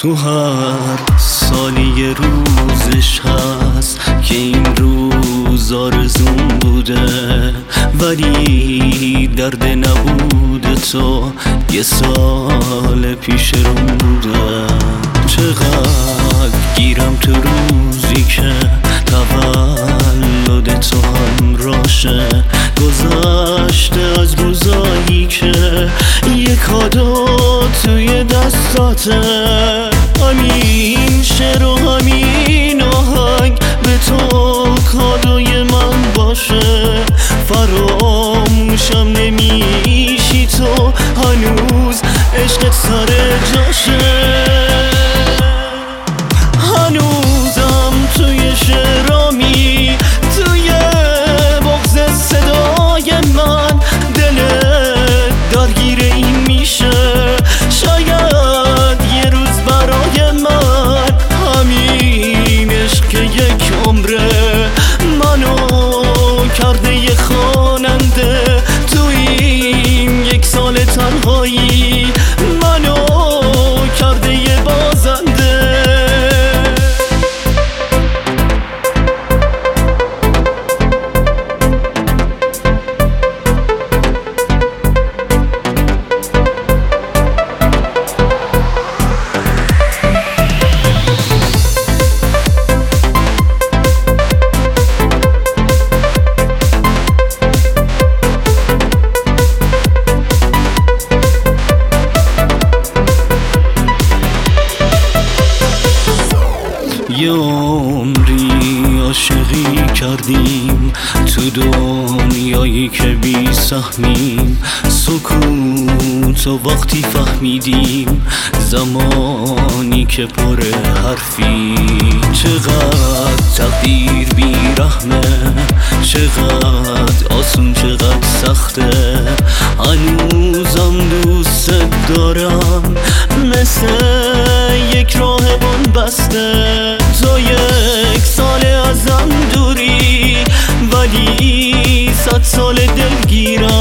تو هر سالی یه روزش هست که این روز آرزوم بوده، ولی درد نبوده تو یه سال پیش روم بوده. چقدر گیرم تو روزی که تولد تو همراشه، گذشته از روزایی که یه کادو توی دستاته. همین شعر و همین آهنگ به تو کادوی من باشه، فراموشم نمیشی تو، هنوز عشقت سر جاشه. هنوزم توی شعرامی، توی بغض صدای من دلت درگیر این میشه. شاید یه روز برای من همین عشق که یک عمره منو کرده یه خواننده. تو این یک سال تنهایی منو کرده یه بازنده. یه عمری عاشقی کردیم تو دنیایی که بی سهمیم. سکوت و وقتی فهمیدیم زمانی که پر حرفی. چقدر تقدیر بی رحمه، چقدر آسون چقدر سخته. هنوزم دوست دارم مثل یک راهبان بسته. تو یک سال ازم دوری ولی 100 سال دلگیرم.